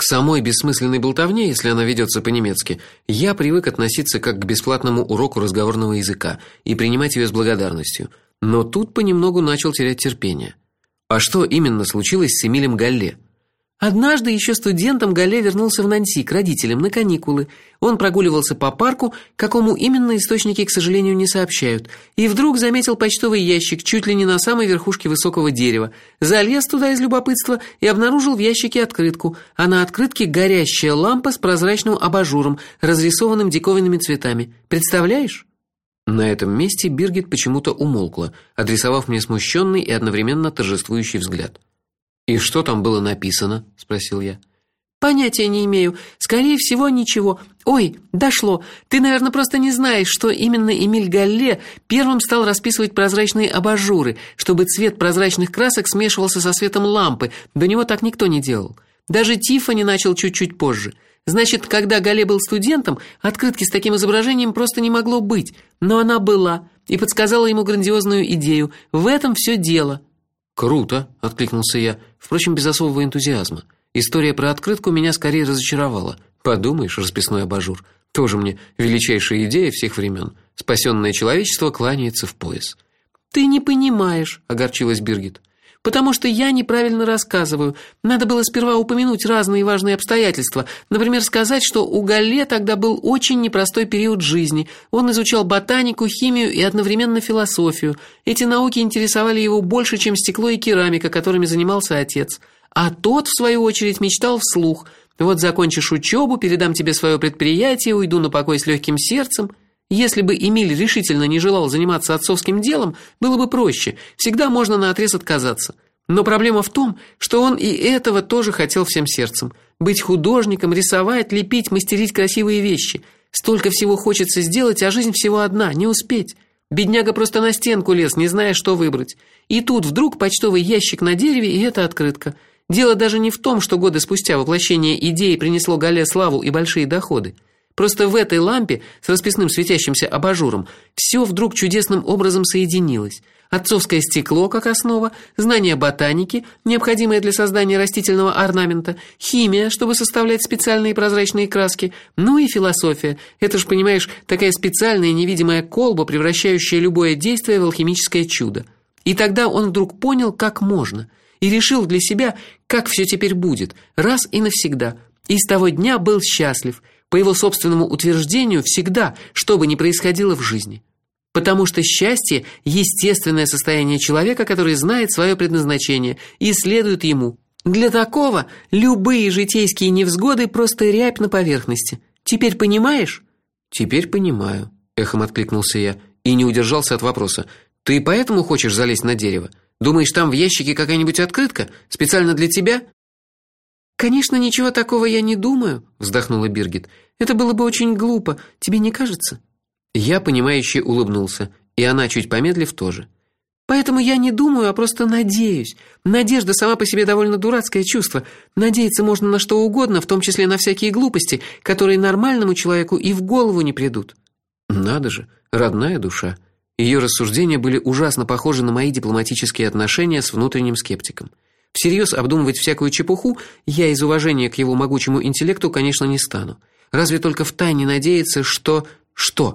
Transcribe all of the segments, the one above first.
самой бессмысленной болтовне, если она ведется по-немецки, я привык относиться как к бесплатному уроку разговорного языка и принимать ее с благодарностью. Но тут понемногу начал терять терпение. А что именно случилось с Эмилем Галле? Однажды еще студентом Галле вернулся в Нанси к родителям на каникулы. Он прогуливался по парку, какому именно источники, к сожалению, не сообщают, и вдруг заметил почтовый ящик чуть ли не на самой верхушке высокого дерева. Залез туда из любопытства и обнаружил в ящике открытку, а на открытке горящая лампа с прозрачным абажуром, разрисованным диковинными цветами. Представляешь? На этом месте Биргит почему-то умолкла, адресовав мне смущенный и одновременно торжествующий взгляд. «И что там было написано?» – спросил я. Понятия не имею. Скорее всего, ничего. Ой, дошло. Ты, наверное, просто не знаешь, что именно Эмиль Галле первым стал расписывать прозрачные абажуры, чтобы цвет прозрачных красок смешивался со светом лампы. До него так никто не делал. Даже Тиффани начал чуть-чуть позже. Значит, когда Галле был студентом, открытки с таким изображением просто не могло быть. Но она была и подсказала ему грандиозную идею. В этом все дело. «Круто», – откликнулся я, впрочем, без особого энтузиазма. История про открытку меня скорее разочаровала. Подумаешь, расписной абажур. Тоже мне величайшая идея всех времен. Спасенное человечество кланяется в пояс. «Ты не понимаешь», – огорчилась Биргит. «Потому что я неправильно рассказываю. Надо было сперва упомянуть разные важные обстоятельства. Например, сказать, что у Галле тогда был очень непростой период жизни. Он изучал ботанику, химию и одновременно философию. Эти науки интересовали его больше, чем стекло и керамика, которыми занимался отец. А тот, в свою очередь, мечтал вслух. Вот закончишь учебу, передам тебе свое предприятие, уйду на покой с легким сердцем». Если бы Эмиль решительно не желал заниматься отцовским делом, было бы проще. Всегда можно наотрез отказаться. Но проблема в том, что он и этого тоже хотел всем сердцем. Быть художником, рисовать, лепить, мастерить красивые вещи. Столько всего хочется сделать, а жизнь всего одна, не успеть. Бедняга просто на стенку лез, не зная, что выбрать. И тут вдруг почтовый ящик на дереве, и эта открытка. Дело даже не в том, что годы спустя воплощение идеи принесло Галле славу и большие доходы. Просто в этой лампе с расписным светящимся абажуром все вдруг чудесным образом соединилось. Отцовское стекло как основа, знание ботаники, необходимое для создания растительного орнамента, химия, чтобы составлять специальные прозрачные краски, ну и философия. Это ж, понимаешь, такая специальная невидимая колба, превращающая любое действие в алхимическое чудо. И тогда он вдруг понял, как можно, и решил для себя, как все теперь будет, раз и навсегда. И с того дня был счастлив. По его собственному утверждению, всегда, что бы ни происходило в жизни. Потому что счастье – естественное состояние человека, который знает свое предназначение и следует ему. Для такого любые житейские невзгоды просто рябь на поверхности. Теперь понимаешь? «Теперь понимаю», – эхом откликнулся я и не удержался от вопроса. «Ты поэтому хочешь залезть на дерево? Думаешь, там в ящике какая-нибудь открытка? Специально для тебя?» «Конечно, ничего такого я не думаю», – вздохнула Биргит. «Это было бы очень глупо, тебе не кажется?» Я, понимающе улыбнулся, и она, чуть помедлив, тоже. «Поэтому я не думаю, а просто надеюсь. Надежда сама по себе довольно дурацкое чувство. Надеяться можно на что угодно, в том числе на всякие глупости, которые нормальному человеку и в голову не придут». Надо же, родная душа. Ее рассуждения были ужасно похожи на мои дипломатические отношения с внутренним скептиком. Всерьез обдумывать всякую чепуху я из уважения к его могучему интеллекту, конечно, не стану. Разве только втайне надеяться, что... Что?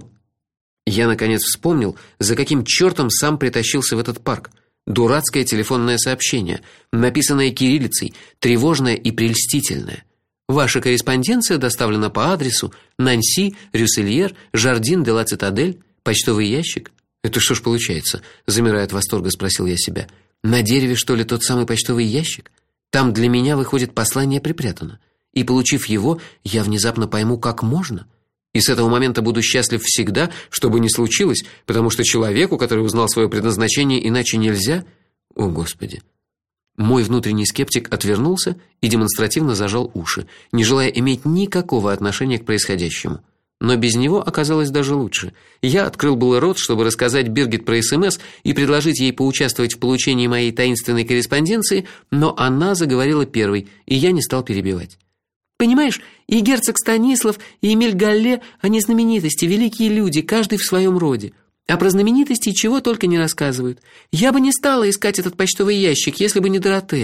Я, наконец, вспомнил, за каким чертом сам притащился в этот парк. Дурацкое телефонное сообщение, написанное кириллицей, тревожное и прельстительное. Ваша корреспонденция доставлена по адресу Нанси, Рюссельер, Жардин де ла Цитадель, почтовый ящик. Это что ж получается? Замирая от восторга, спросил я себя. На дереве, что ли, тот самый почтовый ящик? Там для меня, выходит, послание припрятано. И, получив его, я внезапно пойму, как можно. И с этого момента буду счастлив всегда, что бы ни случилось, потому что человеку, который узнал свое предназначение, иначе нельзя. О, Господи! Мой внутренний скептик отвернулся и демонстративно зажал уши, не желая иметь никакого отношения к происходящему. Но без него оказалось даже лучше. Я открыл было рот, чтобы рассказать Биргит про СМС и предложить ей поучаствовать в получении моей таинственной корреспонденции, но она заговорила первой, и я не стал перебивать. «Понимаешь, и герцог Станислав, и Эмиль Галле, они знаменитости, великие люди, каждый в своем роде. А про знаменитости чего только не рассказывают. Я бы не стала искать этот почтовый ящик, если бы не Доротея.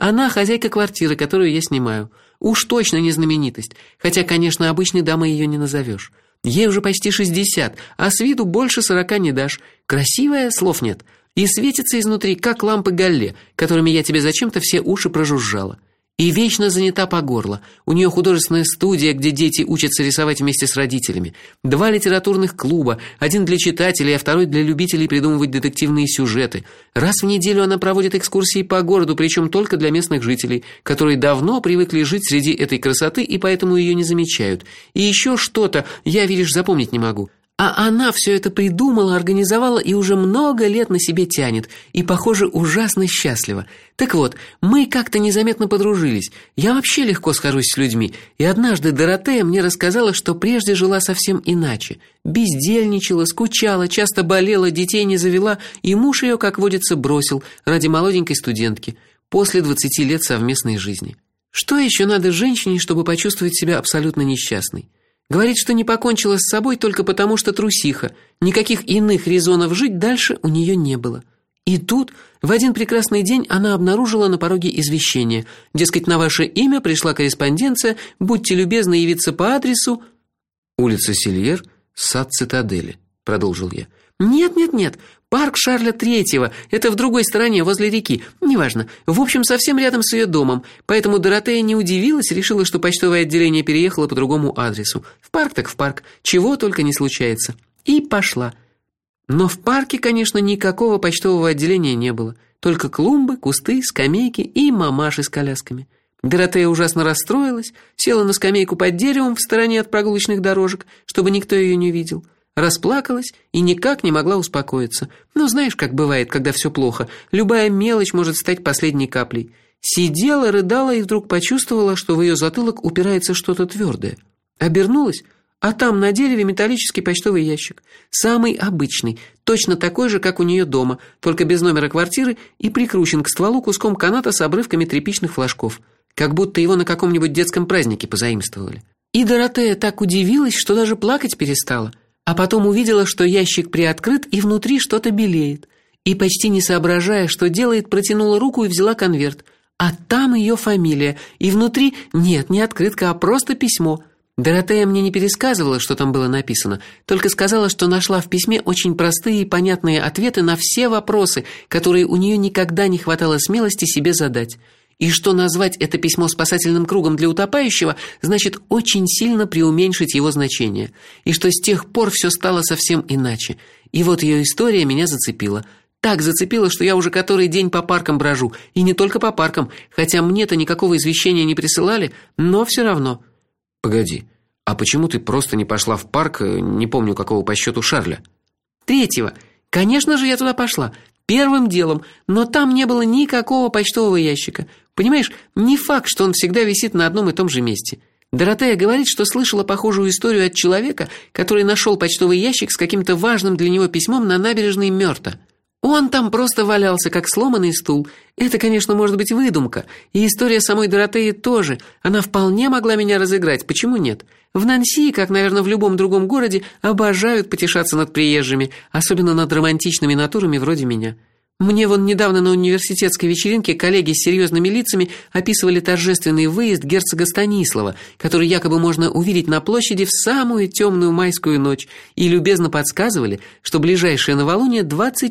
Она хозяйка квартиры, которую я снимаю. Уж точно не знаменитость, хотя, конечно, обычной дамой ее не назовешь. Ей уже почти 60, а с виду больше 40 не дашь. Красивая, слов нет. И светится изнутри, как лампы Галле, которыми я тебе зачем-то все уши прожужжала. И вечно занята по горло. У нее художественная студия, где дети учатся рисовать вместе с родителями. 2 литературных клуба, один для читателей, а второй для любителей придумывать детективные сюжеты. Раз в неделю она проводит экскурсии по городу, причем только для местных жителей, которые давно привыкли жить среди этой красоты и поэтому ее не замечают. И еще что-то, я, видишь, запомнить не могу. А она все это придумала, организовала и уже много лет на себе тянет. И, похоже, ужасно счастлива. Так вот, мы как-то незаметно подружились. Я вообще легко схожусь с людьми. И однажды Доротея мне рассказала, что прежде жила совсем иначе. Бездельничала, скучала, часто болела, детей не завела, и муж ее, как водится, бросил ради молоденькой студентки после 20 лет совместной жизни. Что еще надо женщине, чтобы почувствовать себя абсолютно несчастной? Говорит, что не покончила с собой только потому, что трусиха. Никаких иных резонов жить дальше у нее не было. И тут, в один прекрасный день, она обнаружила на пороге извещение. Дескать, на ваше имя пришла корреспонденция, будьте любезны явиться по адресу... Улица Сильер, сад Цитадели, продолжил я. Нет, парк Шарля III, это в другой стороне, возле реки, неважно. В общем, совсем рядом с ее домом, поэтому Доротея не удивилась, решила, что почтовое отделение переехало по другому адресу. В парк так в парк, чего только не случается. И пошла. Но в парке, конечно, никакого почтового отделения не было. Только клумбы, кусты, скамейки и мамаши с колясками. Доротея ужасно расстроилась, села на скамейку под деревом в стороне от прогулочных дорожек, чтобы никто ее не видел. Расплакалась и никак не могла успокоиться. Ну, знаешь, как бывает, когда все плохо. Любая мелочь может стать последней каплей. Сидела, рыдала и вдруг почувствовала, что в ее затылок упирается что-то твердое. Обернулась, а там на дереве металлический почтовый ящик. Самый обычный, точно такой же, как у нее дома, только без номера квартиры и прикручен к стволу куском каната с обрывками тряпичных флажков. Как будто его на каком-нибудь детском празднике позаимствовали. И Доротея так удивилась, что даже плакать перестала. А потом увидела, что ящик приоткрыт и внутри что-то белеет. И почти не соображая, что делает, протянула руку и взяла конверт. А там ее фамилия. И внутри, нет, не открытка, а просто письмо. Доротея мне не пересказывала, что там было написано, только сказала, что нашла в письме очень простые и понятные ответы на все вопросы, которые у нее никогда не хватало смелости себе задать. И что назвать это письмо спасательным кругом для утопающего, значит очень сильно преуменьшить его значение. И что с тех пор все стало совсем иначе. И вот ее история меня зацепила. Так зацепила, что я уже который день по паркам брожу. И не только по паркам, хотя мне-то никакого извещения не присылали, но все равно. Погоди, а почему ты просто не пошла в парк, не помню какого по счету Шарля? 3-го. Конечно же, я туда пошла. Первым делом, но там не было никакого почтового ящика. Понимаешь, не факт, что он всегда висит на одном и том же месте. Доротея говорит, что слышала похожую историю от человека, который нашел почтовый ящик с каким-то важным для него письмом на набережной Мёрта. Он там просто валялся, как сломанный стул. Это, конечно, может быть выдумка. И история самой Доротеи тоже. Она вполне могла меня разыграть, почему нет? В Нанси, как, наверное, в любом другом городе, обожают потешаться над приезжими, особенно над романтичными натурами вроде меня. Мне вон недавно на университетской вечеринке коллеги с серьезными лицами описывали торжественный выезд герцога Станислава, который якобы можно увидеть на площади в самую темную майскую ночь, и любезно подсказывали, что ближайшее новолуние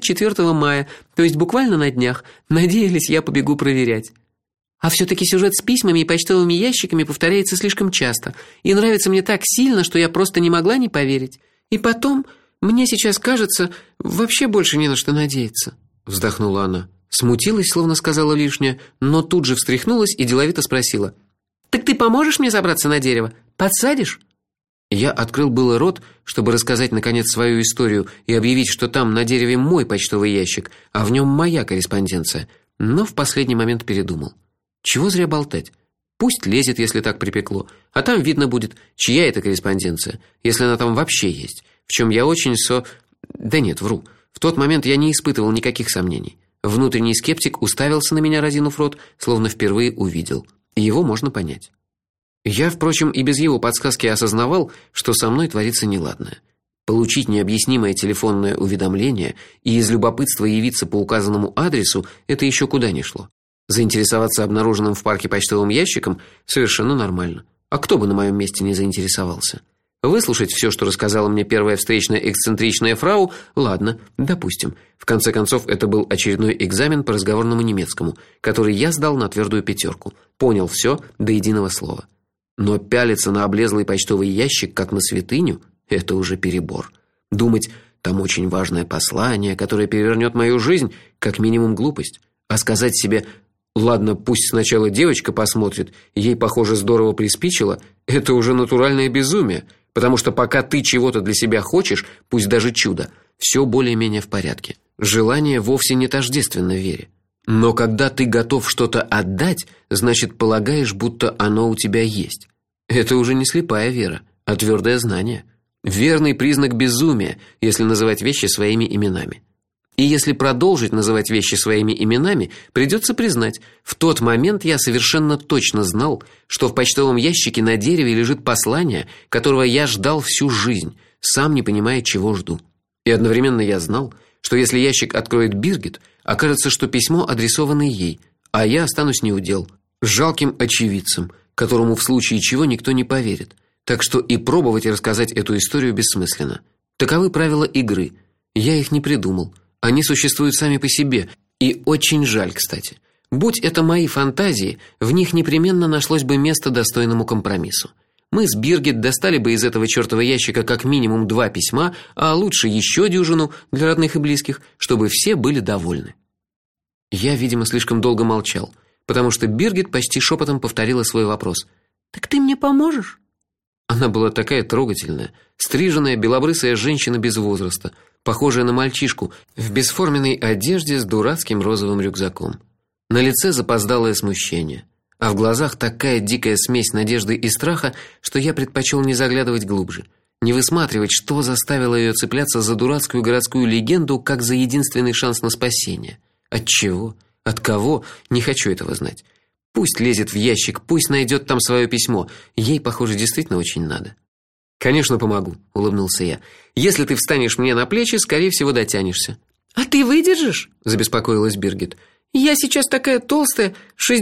24 мая, то есть буквально на днях. Надеялись, я побегу проверять. А все-таки сюжет с письмами и почтовыми ящиками повторяется слишком часто, и нравится мне так сильно, что я просто не могла не поверить. И потом, мне сейчас кажется, вообще больше не на что надеяться. Вздохнула она. Смутилась, словно сказала лишнее, но тут же встряхнулась и деловито спросила. «Так ты поможешь мне забраться на дерево? Подсадишь?» Я открыл было рот, чтобы рассказать наконец свою историю и объявить, что там на дереве мой почтовый ящик, а в нем моя корреспонденция, но в последний момент передумал. Чего зря болтать? Пусть лезет, если так припекло, а там видно будет, чья это корреспонденция, если она там вообще есть, в чем я очень Да нет, вру. В тот момент я не испытывал никаких сомнений. Внутренний скептик уставился на меня, разинув рот, словно впервые увидел. И его можно понять. Я, впрочем, и без его подсказки осознавал, что со мной творится неладное. Получить необъяснимое телефонное уведомление и из любопытства явиться по указанному адресу – это еще куда ни шло. Заинтересоваться обнаруженным в парке почтовым ящиком совершенно нормально. А кто бы на моем месте не заинтересовался? Выслушать все, что рассказала мне первая встречная эксцентричная фрау, ладно, допустим. В конце концов, это был очередной экзамен по разговорному немецкому, который я сдал на твердую 5. Понял все до единого слова. Но пялиться на облезлый почтовый ящик, как на святыню, это уже перебор. Думать, там очень важное послание, которое перевернет мою жизнь, как минимум глупость. А сказать себе: ладно, пусть сначала девочка посмотрит, ей, похоже, здорово приспичило, это уже натуральное безумие, потому что пока ты чего-то для себя хочешь, пусть даже чудо, все более-менее в порядке. Желание вовсе не тождественно вере. Но когда ты готов что-то отдать, значит, полагаешь, будто оно у тебя есть. Это уже не слепая вера, а твердое знание. Верный признак безумия, если называть вещи своими именами. И если продолжить называть вещи своими именами, придется признать, в тот момент я совершенно точно знал, что в почтовом ящике на дереве лежит послание, которого я ждал всю жизнь, сам не понимая, чего жду. И одновременно я знал, что если ящик откроет Биргит, окажется, что письмо адресовано ей, а я останусь неудел, жалким очевидцем, которому в случае чего никто не поверит. Так что и пробовать и рассказать эту историю бессмысленно. Таковы правила игры. Я их не придумал. Они существуют сами по себе, и очень жаль, кстати. Будь это мои фантазии, в них непременно нашлось бы место достойному компромиссу. Мы с Биргит достали бы из этого чёртова ящика как минимум 2 письма, а лучше еще дюжину для родных и близких, чтобы все были довольны. Я, видимо, слишком долго молчал, потому что Биргит почти шепотом повторила свой вопрос. Так ты мне поможешь? Она была такая трогательная, стриженная белобрысая женщина без возраста, похожая на мальчишку в бесформенной одежде с дурацким розовым рюкзаком. На лице запоздалое смущение, а в глазах такая дикая смесь надежды и страха, что я предпочел не заглядывать глубже, не высматривать, что заставило ее цепляться за дурацкую городскую легенду как за единственный шанс на спасение. От чего? От кого? Не хочу этого знать. Пусть лезет в ящик, пусть найдет там свое письмо. Ей, похоже, действительно очень надо. Конечно, помогу, улыбнулся я. Если ты встанешь мне на плечи, скорее всего, дотянешься. А ты выдержишь? Забеспокоилась Биргит. Я сейчас такая толстая,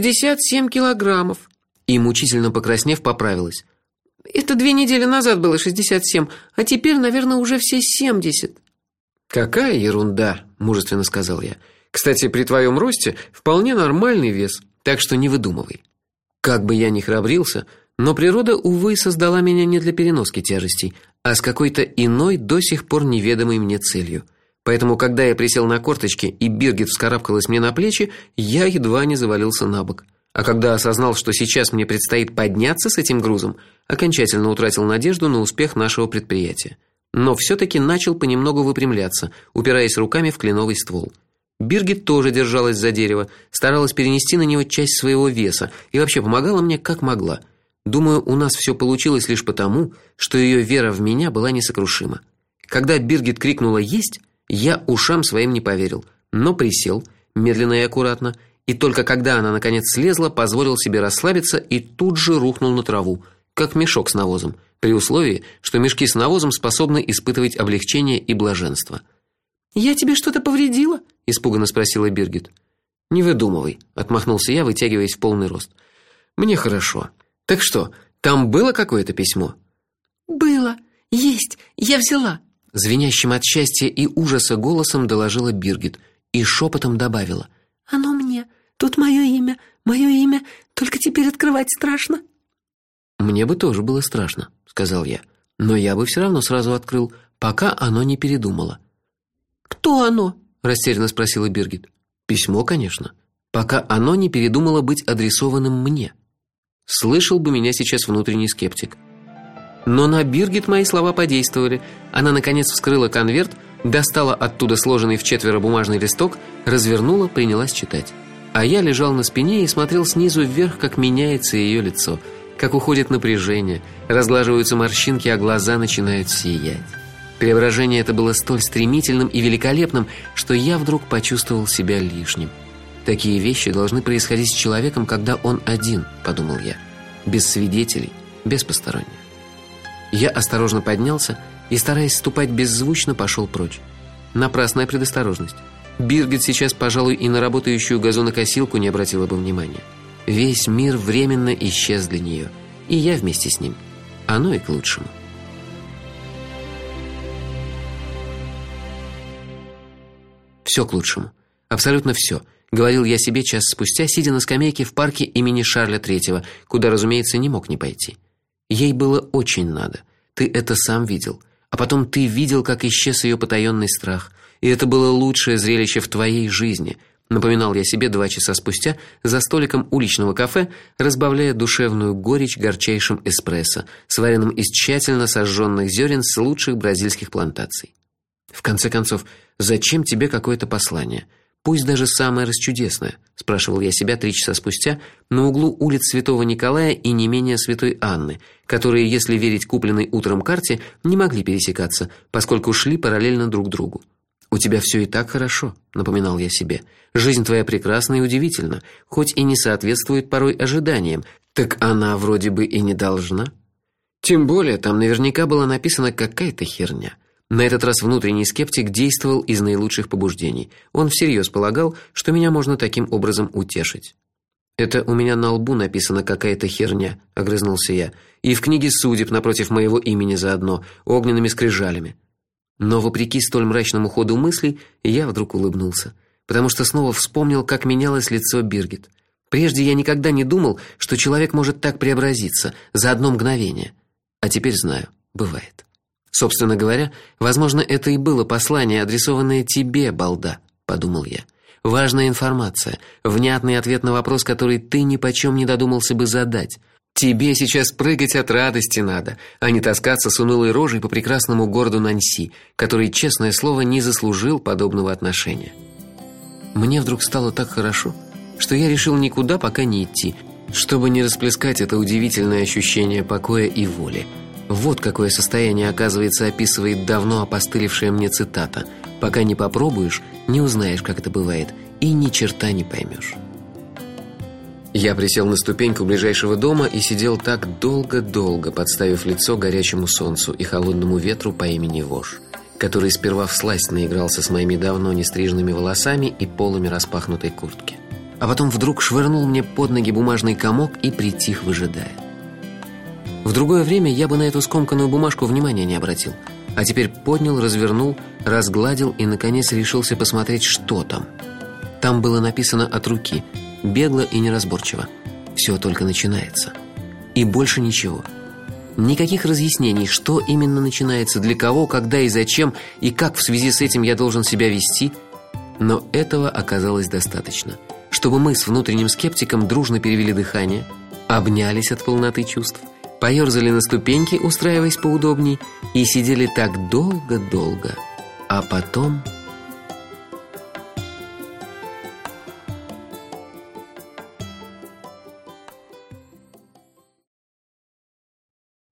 67 килограммов. И мучительно покраснев, поправилась. Это 2 недели назад было 67, а теперь, наверное, уже все 70. Какая ерунда, мужественно сказал я. Кстати, при твоем росте вполне нормальный вес. Так что не выдумывай. Как бы я ни храбрился, но природа, увы, создала меня не для переноски тяжестей, а с какой-то иной, до сих пор неведомой мне целью. Поэтому, когда я присел на корточки и Биргит вскарабкалась мне на плечи, я едва не завалился на бок. А когда осознал, что сейчас мне предстоит подняться с этим грузом, окончательно утратил надежду на успех нашего предприятия. Но все-таки начал понемногу выпрямляться, упираясь руками в кленовый ствол. Биргит тоже держалась за дерево, старалась перенести на него часть своего веса и вообще помогала мне как могла. Думаю, у нас все получилось лишь потому, что ее вера в меня была несокрушима. Когда Биргит крикнула «Есть!», я ушам своим не поверил, но присел, медленно и аккуратно, и только когда она наконец слезла, позволил себе расслабиться и тут же рухнул на траву, как мешок с навозом, при условии, что мешки с навозом способны испытывать облегчение и блаженство. «Я тебе что-то повредила?» – испуганно спросила Биргит. «Не выдумывай», – отмахнулся я, вытягиваясь в полный рост. «Мне хорошо. Так что, там было какое-то письмо?» «Было. Есть. Я взяла», – звенящим от счастья и ужаса голосом доложила Биргит и шепотом добавила. «Оно мне. Тут мое имя. Только теперь открывать страшно». «Мне бы тоже было страшно», – сказал я. «Но я бы все равно сразу открыл, пока оно не передумало». «Кто оно?» – растерянно спросила Биргит. «Письмо, конечно. Пока оно не передумало быть адресованным мне». Слышал бы меня сейчас внутренний скептик. Но на Биргит мои слова подействовали. Она наконец вскрыла конверт, достала оттуда сложенный в 4 бумажный листок, развернула, принялась читать. А я лежал на спине и смотрел снизу вверх, как меняется ее лицо, как уходит напряжение, разглаживаются морщинки, а глаза начинают сиять. Преображение это было столь стремительным и великолепным, что я вдруг почувствовал себя лишним. Такие вещи должны происходить с человеком, когда он один, подумал я, без свидетелей, без посторонних. Я осторожно поднялся и, стараясь ступать беззвучно, пошел прочь. Напрасная предосторожность. Биргит сейчас, пожалуй, и на работающую газонокосилку не обратила бы внимания. Весь мир временно исчез для нее, и я вместе с ним. Оно и к лучшему. Все к лучшему. Абсолютно все, говорил я себе час спустя, сидя на скамейке в парке имени Шарля III, куда, разумеется, не мог не пойти. Ей было очень надо. Ты это сам видел. А потом ты видел, как исчез ее потаенный страх. И это было лучшее зрелище в твоей жизни, напоминал я себе 2 часа спустя за столиком уличного кафе, разбавляя душевную горечь горчайшим эспрессо, сваренным из тщательно сожженных зерен с лучших бразильских плантаций. В конце концов, зачем тебе какое-то послание? Пусть даже самое расчудесное, спрашивал я себя 3 часа спустя на углу улиц Святого Николая и не менее Святой Анны, которые, если верить купленной утром карте, не могли пересекаться, поскольку шли параллельно друг другу. У тебя все и так хорошо, напоминал я себе. Жизнь твоя прекрасна и удивительна, хоть и не соответствует порой ожиданиям. Так она вроде бы и не должна. Тем более, там наверняка была написана какая-то херня. На этот раз внутренний скептик действовал из наилучших побуждений. Он всерьез полагал, что меня можно таким образом утешить. Это у меня на лбу написана какая-то херня, огрызнулся я. И в книге судеб напротив моего имени заодно, огненными скрижалями. Но вопреки столь мрачному ходу мыслей, я вдруг улыбнулся, потому что снова вспомнил, как менялось лицо Биргит. Прежде я никогда не думал, что человек может так преобразиться за одно мгновение. А теперь знаю, бывает. Собственно говоря, возможно, это и было послание, адресованное тебе, балда, подумал я. Важная информация, внятный ответ на вопрос, который ты нипочем не додумался бы задать. Тебе сейчас прыгать от радости надо, а не таскаться с унылой рожей по прекрасному городу Нанси, который, честное слово, не заслужил подобного отношения. Мне вдруг стало так хорошо, что я решил никуда пока не идти, чтобы не расплескать это удивительное ощущение покоя и воли. Вот какое состояние, оказывается, описывает давно опостылевшая мне цитата: «Пока не попробуешь, не узнаешь, как это бывает, и ни черта не поймешь». Я присел на ступеньку ближайшего дома и сидел так долго-долго, подставив лицо горячему солнцу и холодному ветру по имени Вож, который сперва всласть наигрался с моими давно не стриженными волосами и полами распахнутой куртки, а потом вдруг швырнул мне под ноги бумажный комок и притих, выжидая. В другое время я бы на эту скомканную бумажку внимания не обратил, а теперь поднял, развернул, разгладил и наконец решился посмотреть, что там. Там было написано от руки, бегло и неразборчиво: «Все только начинается». И больше ничего. Никаких разъяснений, что именно начинается, для кого, когда и зачем, и как в связи с этим я должен себя вести. Но этого оказалось достаточно, чтобы мы с внутренним скептиком дружно перевели дыхание, обнялись от полноты чувств, поерзали на ступеньки, устраиваясь поудобней, и сидели так долго-долго, а потом